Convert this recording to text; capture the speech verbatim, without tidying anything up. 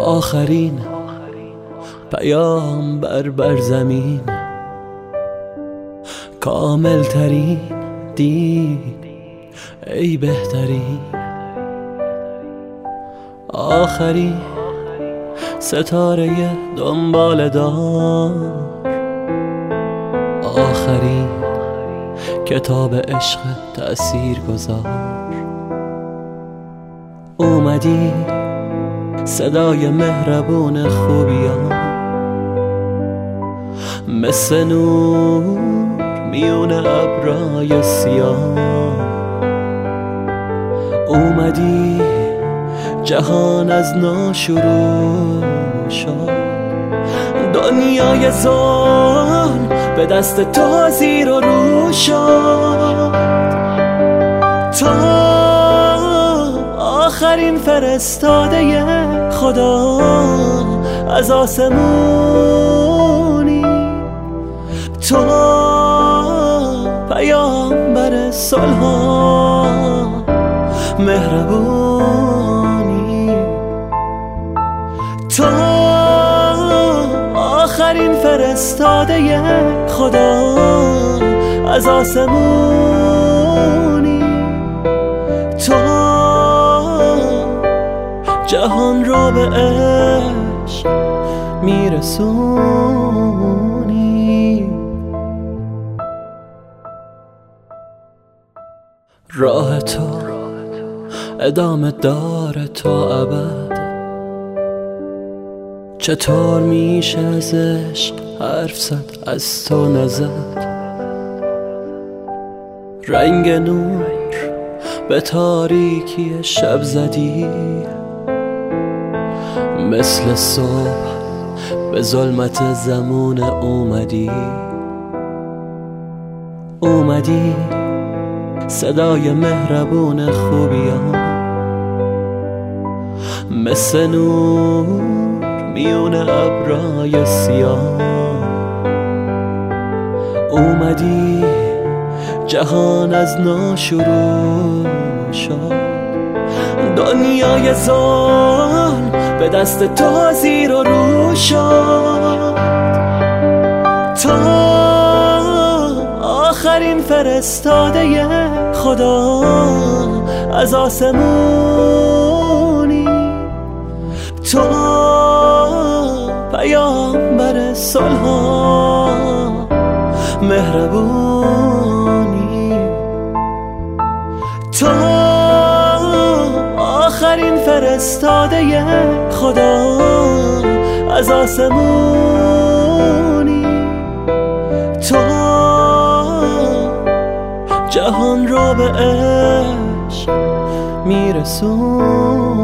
آخرین پیامبر بر زمین، کامل ترین دین ای بهترین، آخرین ستاره دنبال دار، آخرین کتاب عشق تأثیر گذار. اومدی صدای مهربون خوبیان، مثل نور میون ابرای سیاه. اومدی جهان از نو شروع شد، دنیای ظلم به دست تو زیر و رو شد. تو آخرین فرستاده خدا از آسمونی، تو پیامبر صلح و مهربونی، تو آخرین فرستاده خدا از آسمونی، تو جهان را به عشق میرسونی. راه تو ادامه داره تا ابد، چطور میشه از عشق حرف زد از تو نزد؟ رنگ نور به تاریکی شب زدی، مثل صبح به ظلمت زمان اومدی. اومدی صدای مهربون خوبیان، مثل نور میون ابرای سیاه. اومدی جهان از نو شروع شد، دنیای ظلم به دست تو زیر و رو شد. تو آخرین فرستاده خدا از آسمونی، تو پیامبر صلح و مهربونی، تو آخرین فرستاده خدا از آسمونی، تو جهان را به عشق میرسون.